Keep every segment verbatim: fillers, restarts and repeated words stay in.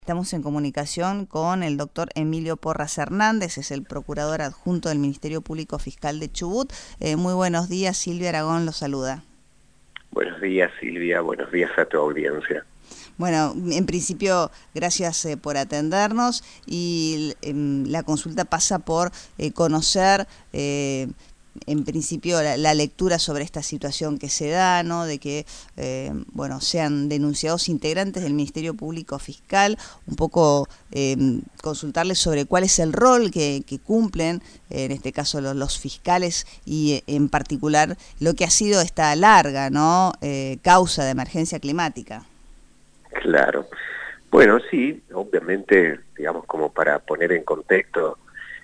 Estamos en comunicación con el doctor Emilio Porras Hernández, es el procurador adjunto del Ministerio Público Fiscal de Chubut. Eh, muy buenos días, Silvia Aragón lo saluda. Buenos días, Silvia, buenos días a tu audiencia. Bueno, en principio, gracias eh, por atendernos y eh, la consulta pasa por eh, conocer... Eh, en principio la, la lectura sobre esta situación que se da, ¿no? De que eh, bueno, sean denunciados integrantes del Ministerio Público Fiscal, un poco eh, consultarles sobre cuál es el rol que, que cumplen, eh, en este caso los, los fiscales, y eh, en particular lo que ha sido esta larga, ¿no? eh, causa de emergencia climática. Claro. Bueno, sí, obviamente, digamos, como para poner en contexto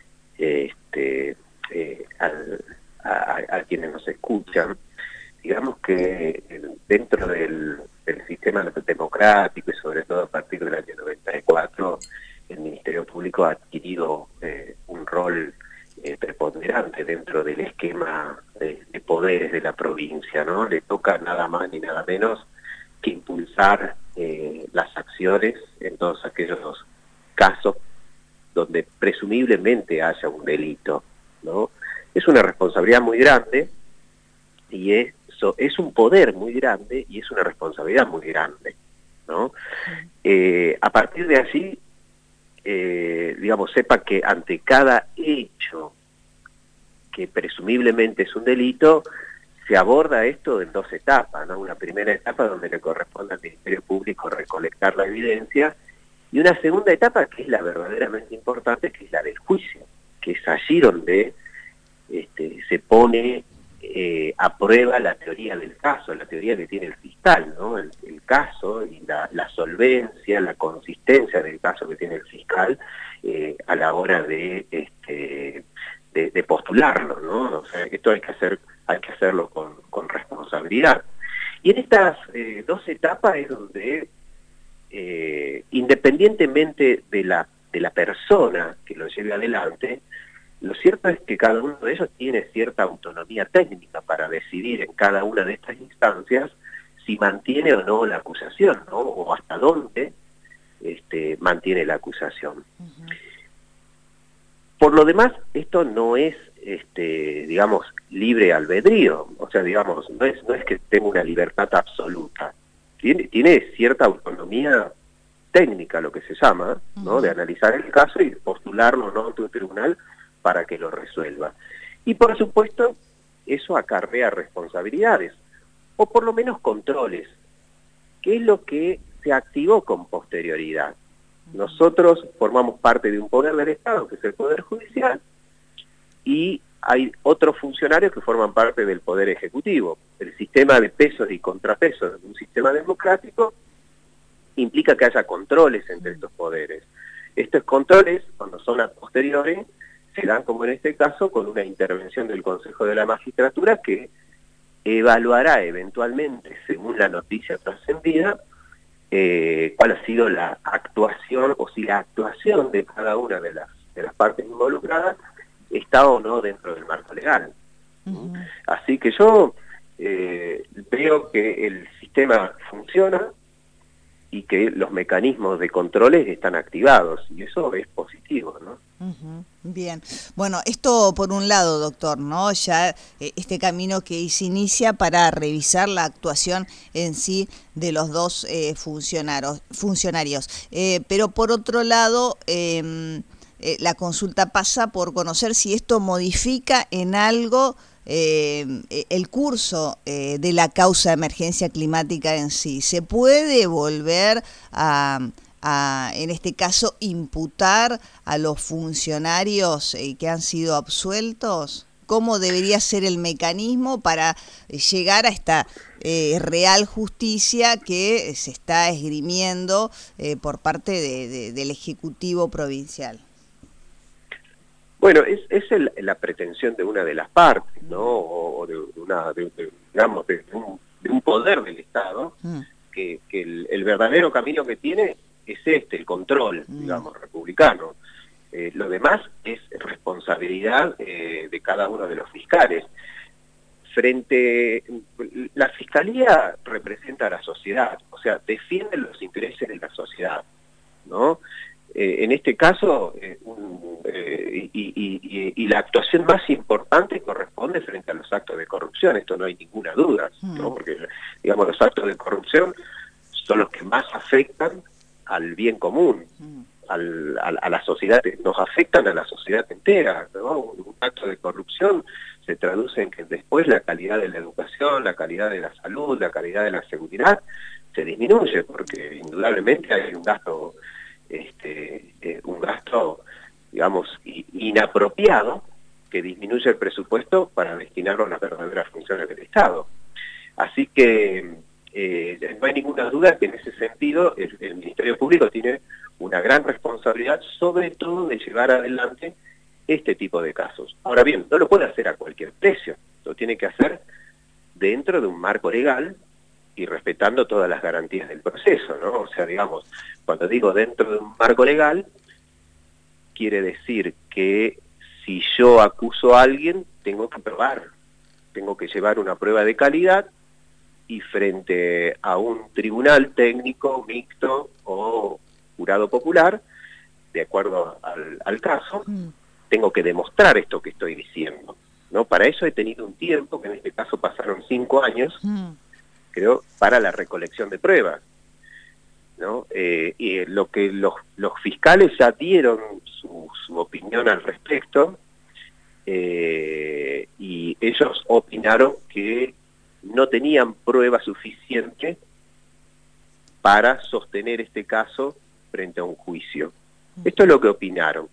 este eh, al, a, a quienes nos escuchan, digamos que dentro del, del sistema democrático y sobre todo a partir del año noventa y cuatro, el Ministerio Público ha adquirido eh, un rol eh, preponderante dentro del esquema de, de poderes de la provincia, ¿no? Le toca nada más ni nada menos que impulsar eh, las acciones en todos aquellos casos donde presumiblemente haya un delito, ¿no? Es una responsabilidad muy grande y eso es un poder muy grande y es una responsabilidad muy grande, ¿no? Eh, a partir de allí, eh, digamos, sepa que ante cada hecho que presumiblemente es un delito, se aborda esto en dos etapas, ¿no? Una primera etapa donde le corresponde al Ministerio Público recolectar la evidencia, y una segunda etapa que es la verdaderamente importante, que es la del juicio, que es allí donde este, se pone eh, a prueba la teoría del caso, la teoría que tiene el fiscal, ¿no? El, el caso y la, la solvencia, la consistencia del caso que tiene el fiscal eh, a la hora de, este, de, de postularlo, ¿no? O sea, esto hay que hacer, hay que hacerlo con, con responsabilidad. Y en estas eh, dos etapas es donde Eh, independientemente de la, de la persona que lo lleve adelante, lo cierto es que cada uno de ellos tiene cierta autonomía técnica para decidir en cada una de estas instancias si mantiene o no la acusación, ¿no? O hasta dónde este, mantiene la acusación. Uh-huh. Por lo demás, esto no es, este, digamos, libre albedrío, o sea, digamos, no es, no es que tenga una libertad absoluta. Tiene, tiene cierta autonomía técnica, lo que se llama, ¿no? Uh-huh. De analizar el caso y postularlo, ¿no?, ante un tribunal para que lo resuelva. Y por supuesto, eso acarrea responsabilidades, o por lo menos controles, que es lo que se activó con posterioridad. Uh-huh. Nosotros formamos parte de un poder del Estado, que es el Poder Judicial, y hay otros funcionarios que forman parte del Poder Ejecutivo. El sistema de pesos y contrapesos de un sistema democrático implica que haya controles entre estos poderes. Estos controles, cuando son a posteriores, se dan, como en este caso, con una intervención del Consejo de la Magistratura que evaluará eventualmente, según la noticia trascendida, eh, cuál ha sido la actuación, o si la actuación de cada una de las, de las partes involucradas está o no dentro del marco legal. Uh-huh. Así que yo eh, veo que el sistema funciona y que los mecanismos de controles están activados, y eso es positivo, ¿no? Uh-huh. Bien, bueno, esto por un lado, doctor, ¿no? Ya eh, este camino que se inicia para revisar la actuación en sí de los dos eh, funcionarios, funcionarios. Eh, pero por otro lado, eh, Eh, la consulta pasa por conocer si esto modifica en algo eh, el curso eh, de la causa de emergencia climática en sí. ¿Se puede volver a, a en este caso, imputar a los funcionarios eh, que han sido absueltos? ¿Cómo debería ser el mecanismo para llegar a esta eh, real justicia que se está esgrimiendo eh, por parte de, de, del Ejecutivo provincial? Bueno, es, es el, la pretensión de una de las partes, ¿no? O, o de una, de, de, digamos, de un, de un poder del Estado, mm. que, que el, el verdadero camino que tiene es este, el control, mm. digamos, republicano. Eh, lo demás es responsabilidad eh, de cada uno de los fiscales. Frente, la Fiscalía representa a la sociedad, o sea, defiende los intereses de la sociedad. ¿no? Eh, en este caso, eh, un, eh, y, y, y, y la actuación más importante corresponde frente a los actos de corrupción, esto no hay ninguna duda, ¿no? Porque, digamos, los actos de corrupción son los que más afectan al bien común, al, a, a la sociedad, nos afectan a la sociedad entera, ¿no? Un, un acto de corrupción se traduce en que después la calidad de la educación, la calidad de la salud, la calidad de la seguridad se disminuye, porque indudablemente hay un gasto, este, eh, un gasto, digamos, inapropiado que disminuye el presupuesto para destinarlo a las verdaderas funciones del Estado. Así que eh, no hay ninguna duda que en ese sentido el, el Ministerio Público tiene una gran responsabilidad, sobre todo de llevar adelante este tipo de casos. Ahora bien, no lo puede hacer a cualquier precio, lo tiene que hacer dentro de un marco legal y respetando todas las garantías del proceso, ¿no? O sea, digamos, cuando digo dentro de un marco legal, quiere decir que si yo acuso a alguien, tengo que probar, tengo que llevar una prueba de calidad y frente a un tribunal técnico, mixto o jurado popular, de acuerdo al, al caso, mm. tengo que demostrar esto que estoy diciendo, ¿no? Para eso he tenido un tiempo, que en este caso pasaron cinco años, mm. creo, para la recolección de pruebas, ¿no? Eh, y lo que los, los fiscales ya dieron su, su opinión al respecto, eh, y ellos opinaron que no tenían prueba suficiente para sostener este caso frente a un juicio. Esto es lo que opinaron.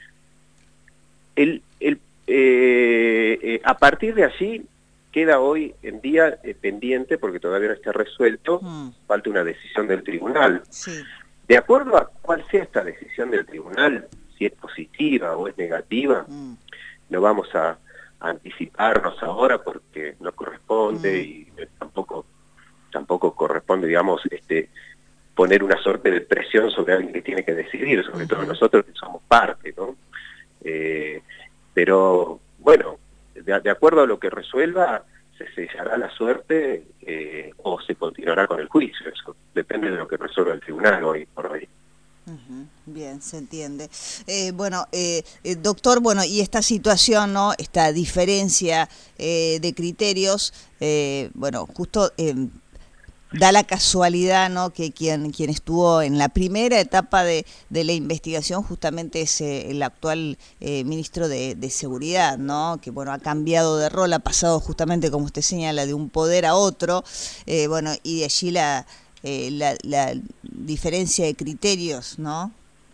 El, el, eh, eh, a partir de allí queda hoy en día eh, pendiente, porque todavía no está resuelto, mm. falta una decisión del tribunal. Sí. De acuerdo a cuál sea esta decisión del tribunal, si es positiva o es negativa, mm. no vamos a, a anticiparnos ahora porque no corresponde mm. y tampoco, tampoco corresponde, digamos, este, poner una suerte de presión sobre alguien que tiene que decidir, sobre uh-huh. todo nosotros que somos parte, ¿no? Eh, pero, bueno, de, de acuerdo a lo que resuelva, se sellará la suerte eh, o se continuará con el juicio. Eso depende de lo que resuelva el tribunal hoy por hoy. Uh-huh. Bien, se entiende. Eh, bueno, eh, eh, doctor, bueno, y esta situación, ¿no? Esta diferencia eh, de criterios, eh, bueno, justo... Eh, da la casualidad, ¿no?, que quien quien estuvo en la primera etapa de, de la investigación justamente es eh, el actual eh, ministro de, de Seguridad, ¿no?, que bueno, ha cambiado de rol, ha pasado justamente, como usted señala, de un poder a otro, eh, bueno, y de allí la, eh, la, la diferencia de criterios, ¿no?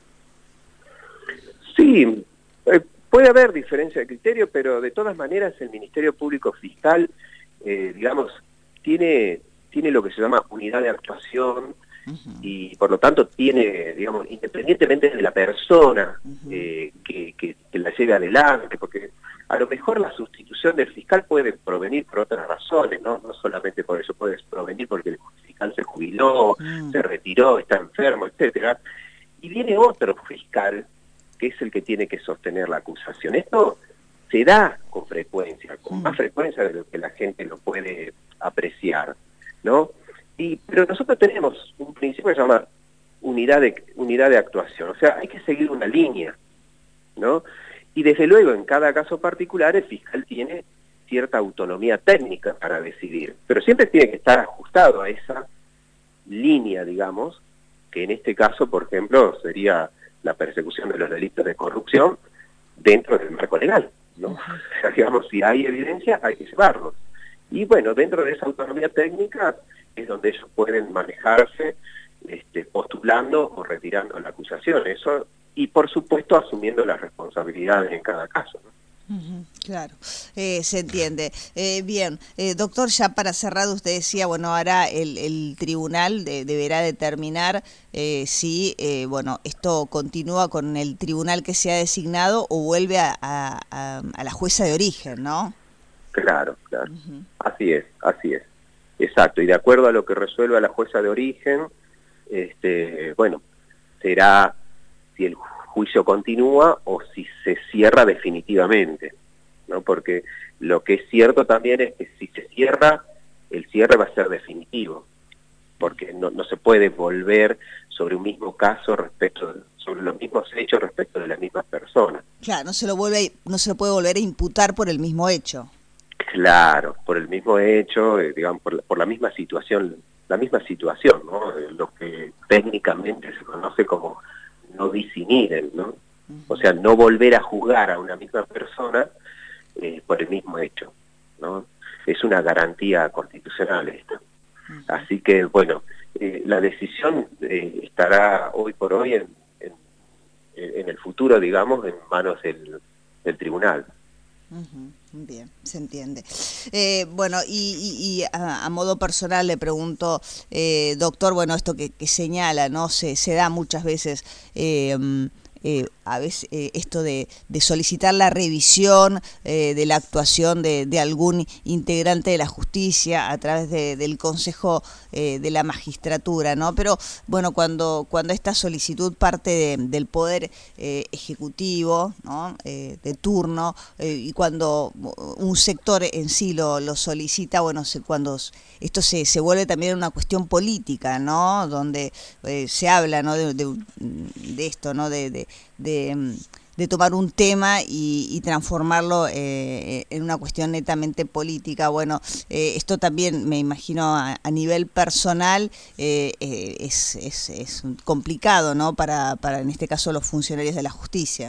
Sí, eh, puede haber diferencia de criterio, pero de todas maneras el Ministerio Público Fiscal, eh, digamos, tiene... tiene lo que se llama unidad de actuación uh-huh. y por lo tanto tiene, digamos, independientemente de la persona uh-huh. eh, que, que, que la lleve adelante, porque a lo mejor la sustitución del fiscal puede provenir por otras razones, no, no solamente por eso, puede provenir porque el fiscal se jubiló, uh-huh. se retiró, está enfermo, etcétera, y viene otro fiscal que es el que tiene que sostener la acusación. Esto se da con frecuencia, con uh-huh. más frecuencia de lo que la gente lo puede apreciar, ¿no? Y, pero nosotros tenemos un principio que se llama unidad de, unidad de actuación, o sea, hay que seguir una línea, ¿no? Y desde luego, en cada caso particular, el fiscal tiene cierta autonomía técnica para decidir, pero siempre tiene que estar ajustado a esa línea, digamos, que en este caso, por ejemplo, sería la persecución de los delitos de corrupción dentro del marco legal, ¿no? O sea, digamos, si hay evidencia, hay que llevarlos. Y bueno, dentro de esa autonomía técnica es donde ellos pueden manejarse este, postulando o retirando la acusación. Eso, y por supuesto asumiendo las responsabilidades en cada caso, ¿no? Uh-huh, claro, eh, se entiende. Eh, bien, eh, doctor, ya para cerrar, usted decía, bueno, ahora el, el tribunal de, deberá determinar eh, si, eh, bueno, esto continúa con el tribunal que se ha designado o vuelve a, a, a, a la jueza de origen, ¿no? Claro, claro. Uh-huh. Así es, así es. Exacto. Y de acuerdo a lo que resuelva la jueza de origen, este, bueno, será si el juicio continúa o si se cierra definitivamente, ¿no? Porque lo que es cierto también es que si se cierra, el cierre va a ser definitivo. porque no, no se puede volver sobre un mismo caso respecto de, sobre los mismos hechos respecto de las mismas personas. Claro, no se lo vuelve, no se lo puede volver a imputar por el mismo hecho. Claro, por el mismo hecho, eh, digamos, por la, por la misma situación, la misma situación, ¿no? Eh, lo que técnicamente se conoce como no bis in idem, ¿no? Uh-huh. O sea, no volver a juzgar a una misma persona eh, por el mismo hecho, ¿no? Es una garantía constitucional esta. Uh-huh. Así que, bueno, eh, la decisión eh, estará hoy por hoy en, en, en el futuro, digamos, en manos del, del tribunal. Uh-huh. Bien, se entiende. Eh, bueno, y, y, y a, a modo personal le pregunto, eh, doctor, bueno, esto que, que señala, ¿no? Se, se da muchas veces, eh, eh, a veces eh, esto de, de solicitar la revisión eh, de la actuación de, de algún integrante de la justicia a través de, del Consejo eh, de la Magistratura, ¿no? Pero, bueno, cuando, cuando esta solicitud parte de, del Poder eh, Ejecutivo, ¿no? Eh, de turno, eh, y cuando un sector en sí lo, lo solicita, bueno, se, cuando esto se, se vuelve también una cuestión política, ¿no? Donde eh, se habla, ¿no? de, de, de esto, ¿no? De, de, de, de tomar un tema y, y transformarlo eh, en una cuestión netamente política. Bueno, eh, esto también me imagino a, a nivel personal eh, eh, es, es, es complicado, ¿no? Para, para en este caso los funcionarios de la justicia.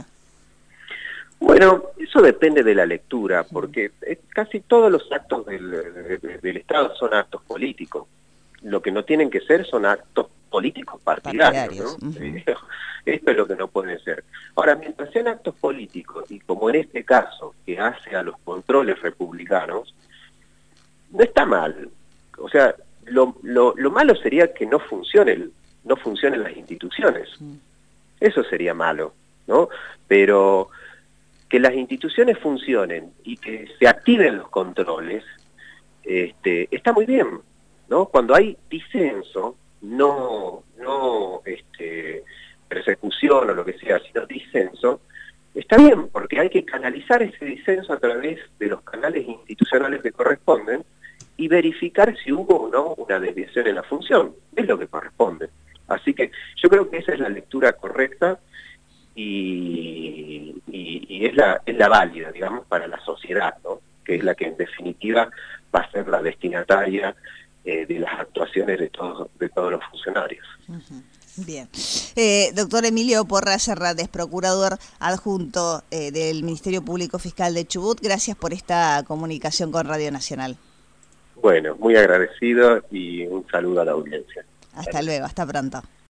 Bueno, eso depende de la lectura, porque casi todos los actos del, del, del Estado son actos políticos. Lo que no tienen que ser son actos políticos partidarios, ¿no? Uh-huh. Esto es lo que no pueden ser. Ahora, mientras sean actos políticos, y como en este caso, que hace a los controles republicanos, no está mal. O sea, lo, lo, lo malo sería que no funcionen, no funcionen las instituciones. Uh-huh. Eso sería malo, ¿no? Pero que las instituciones funcionen y que se activen los controles, este, está muy bien, ¿no? Cuando hay disenso, no, no este, persecución o lo que sea, sino disenso, está bien, porque hay que canalizar ese disenso a través de los canales institucionales que corresponden y verificar si hubo o no una desviación en la función. Es lo que corresponde. Así que yo creo que esa es la lectura correcta. Y, y, y es, la, es la válida, digamos, para la sociedad, ¿no? Que es la que en definitiva va a ser la destinataria eh, de las actuaciones de todos, de todos los funcionarios. Uh-huh. Bien. Eh, doctor Emilio Porras Serrat, procurador adjunto eh, del Ministerio Público Fiscal de Chubut, gracias por esta comunicación con Radio Nacional. Bueno, muy agradecido y un saludo a la audiencia. Hasta luego, hasta pronto.